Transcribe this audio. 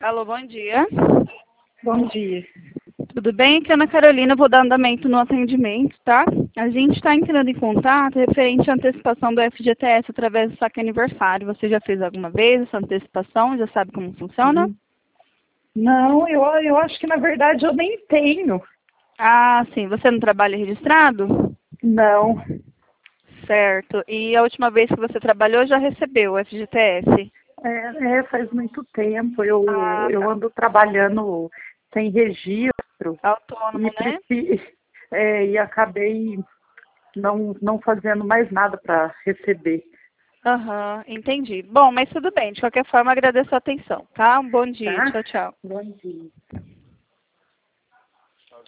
Alô, bom dia. Bom dia. Tudo bem? Aqui é a Ana Carolina, vou dar andamento no atendimento, tá? A gente está entrando em contato referente à antecipação do FGTS através do saque aniversário. Você já fez alguma vez essa antecipação? Já sabe como funciona? Não, eu acho que na verdade eu nem tenho. Ah, sim. Você não trabalha registrado? Não. Certo. E a última vez que você trabalhou já recebeu o FGTS? Faz muito tempo. Eu, Ah, eu tá. ando trabalhando sem registro Autônomo, e, né? e acabei não fazendo mais nada para receber. Aham, entendi. Bom, mas tudo bem. De qualquer forma, agradeço a atenção, tá? Um bom dia. Tá? Tchau, tchau. Bom dia.